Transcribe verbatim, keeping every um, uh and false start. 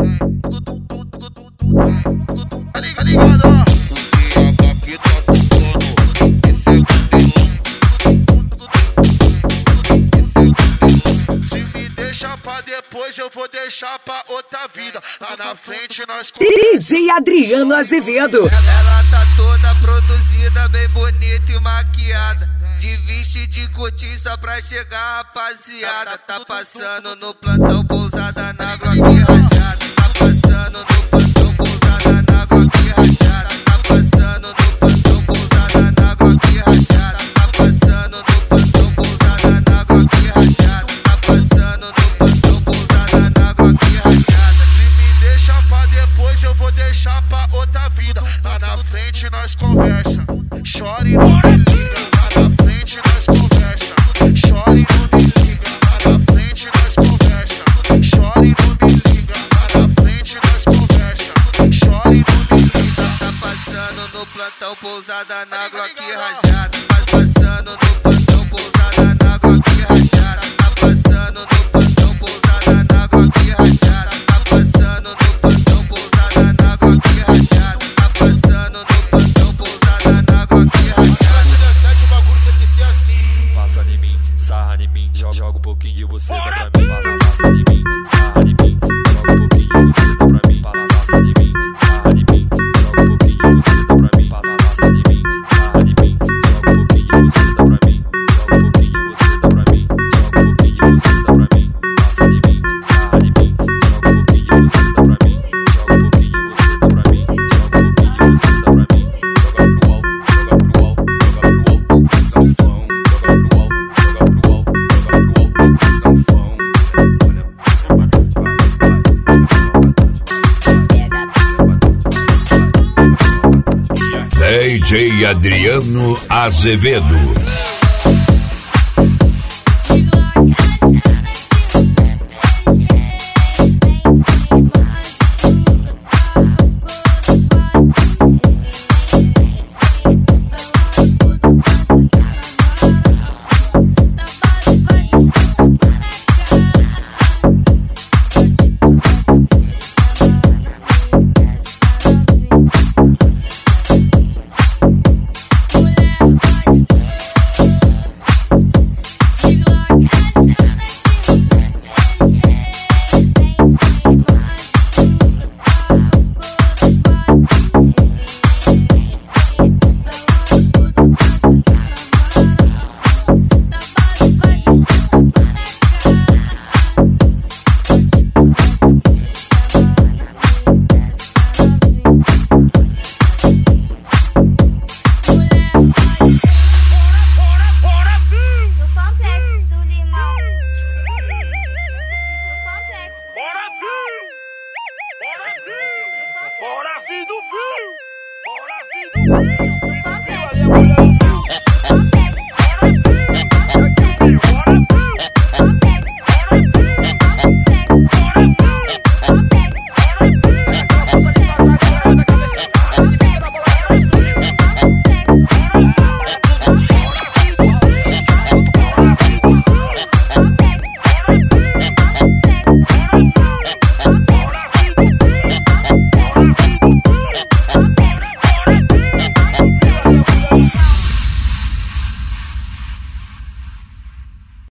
Tá ligado, ó? Se me deixa pra depois, eu vou deixar pra outra vida. Lá na frente nós... D J Adriano Azevedo. Ela tá toda produzida, bem bonita e maquiada, de veste de cortiça pra chegar, rapaziada. Tá passando no plantão, pousada na Glock rajada. Tá passando no plantão, pousada na Glock rajada. Tá passando no plantão, pousada na Glock rajada. Tá passando no plantão, pousada na Glock rajada. Tá passando no plantão, pousada na Glock rajada. Se me deixa pra depois, eu vou deixar pra outra vida. Lá na frente nós conversa, chora e não me liga. Lá na frente nós conversa, chora e não me liga. Lá na frente nós conversa, chora e não me liga. Lá na frente nós conversa, chora e não me liga. Tá passando no plantão, pousada na Glock rajada. Tá passando no plantão, pousada na Glock rajada. Tá passando no plantão, pousada na Glock rajada. Tá passando no plantão, pousada na Glock rajada. Tá passando no plantão, pousada na Glock rajada. dezessete o bagulho tem que ser assim. Passa em mim, sarra em mim, joga, joga um pouquinho de você pra mim. Passa, passa em mim, sarra em mim, joga um pouquinho de você pra mim. Passa, passa em mim, sarra em mim, joga um pouquinho de você pra mim. Passa, passa em mim, sarra em mim, joga um pouquinho de você pra mim. Joga um pouquinho de você pra mim, joga um pouquinho de você pra mim. Passa em mim, sarra em mim, joga um pouquinho de você pra mim. Joga um pouquinho de você pra mim, joga um pouquinho de você pra mim. Joga pro alto, joga pro alto, joga pro alto, sanfão. Joga pro alto, joga pro alto, joga pro alto, sanfão. D J Adriano Azevedo.